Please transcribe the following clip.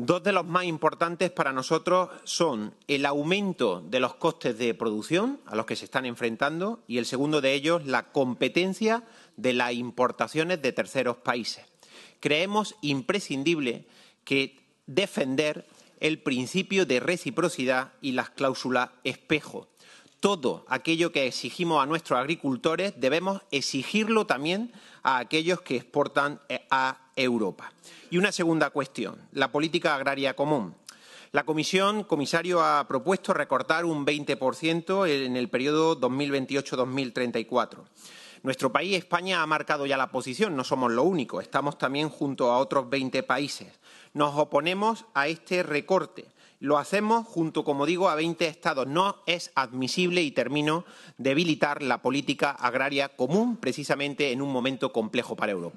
Dos de los más importantes para nosotros son el aumento de los costes de producción a los que se están enfrentando y el segundo de ellos, la competencia de las importaciones de terceros países. Creemos imprescindible defender el principio de reciprocidad y las cláusulas espejo. Todo aquello que exigimos a nuestros agricultores debemos exigirlo también a aquellos que exportan a Europa. Y una segunda cuestión, la política agraria común. La Comisión, comisario, ha propuesto recortar un 20% en el periodo 2028-2034. Nuestro país, España, ha marcado ya la posición, no somos los únicos, estamos también junto a otros 20 países. Nos oponemos a este recorte. Lo hacemos junto, como digo, a 20 estados. No es admisible, y termino, debilitar la política agraria común precisamente en un momento complejo para Europa.